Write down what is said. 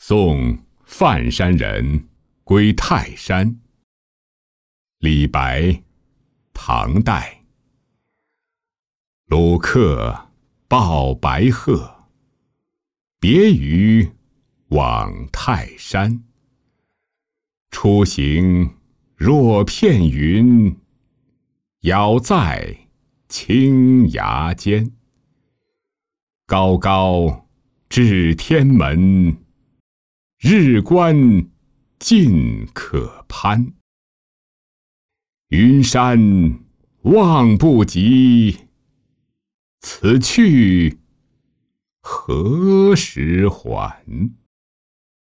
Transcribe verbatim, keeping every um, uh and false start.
送范山人归泰山。李白，唐代。鲁客抱白鹤，别于往泰山。出行若片云，杳在青崖间。高高至天门，日关尽可攀。云山望不及，此去何时还？